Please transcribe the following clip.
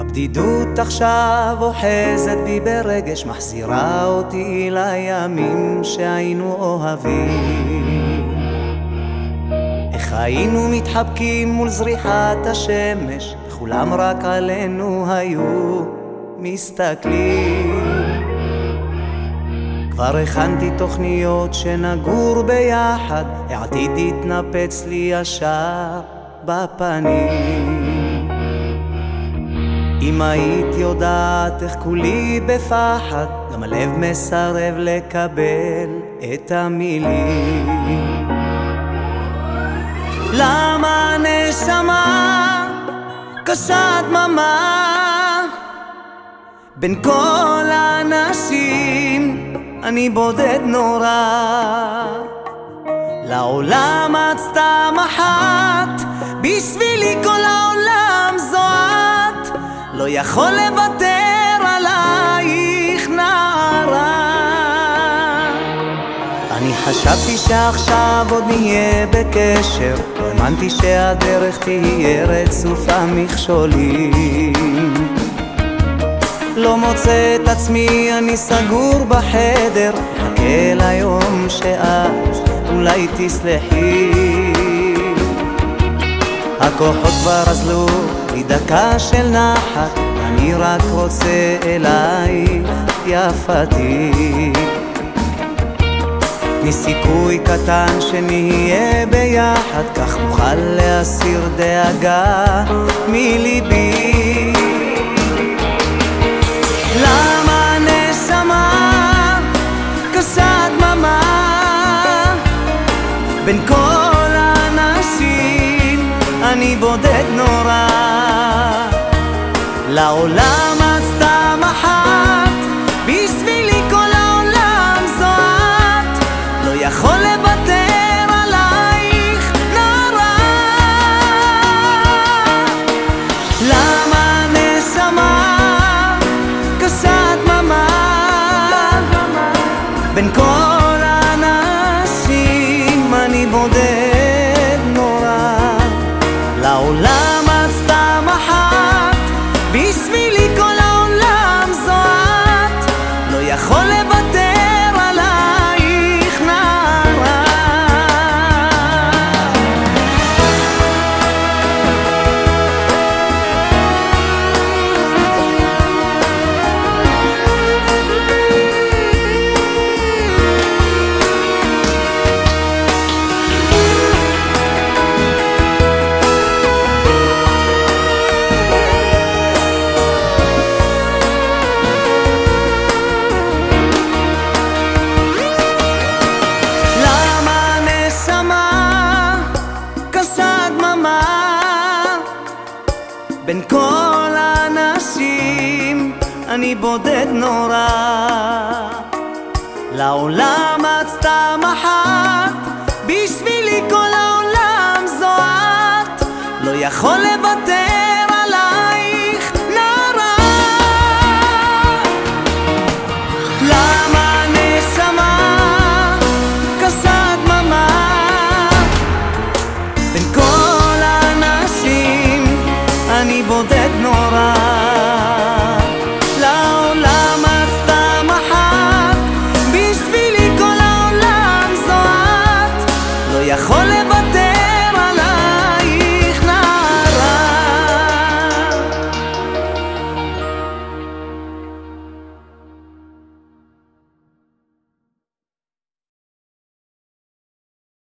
הבדידות עכשיו אוחזת בי ברגש, מחזירה אותי לימים שהיינו אוהבים. איך היינו מתחבקים מול זריחת השמש, וכולם רק עלינו היו מסתכלים. כבר הכנתי תוכניות שנגור ביחד, העתיד התנפץ לי ישר בפנים. אם היית יודעת איך כולי בפחד, גם הלב מסרב לקבל את המילים. למה נשמה קשה דממה, בין כל האנשים אני בודד נורא. לעולם את סתם אחת, בשבילי כל העולם זו את, לא יכול לוותר עלייך נערה. אני חשבתי שעכשיו עוד נהיה בקשר, לא האמנתי שהדרך תהיה רצופה מכשולים. לא מוצא את עצמי, אני סגור בחדר, חכה ליום שאת אולי תסלחי. הכוחות כבר אזלו לי דקה של נחת, אני רק רוצה אלייך יפתי. מסיכוי קטן שנהיה ביחד, כך נוכל להסיר דאגה מליבי. למה נשמה קשה דממה, בין כל האנשים אני בודד נורא. לעולם את סתם אחת, בשבילי כל העולם זו את, לא יכול לוותר עלייך נערה. למה נשמה קשה דממה, בין כל האנשים אני בודד נורא. לעולם את סתם אחת, בשבילי כל העולם זו את, לא יכול לוותר עלייך נערה. בין כל האנשים אני בודד נורא. לעולם את סתם אחת, בשבילי כל העולם זו את, לא יכול לוותר עלייך נערה. למה נשמה קשה דממה, בין כל האנשים אני בודד נורא. לעולם את סתם אחת, בשבילי כל העולם זו את, לא יכול לוותר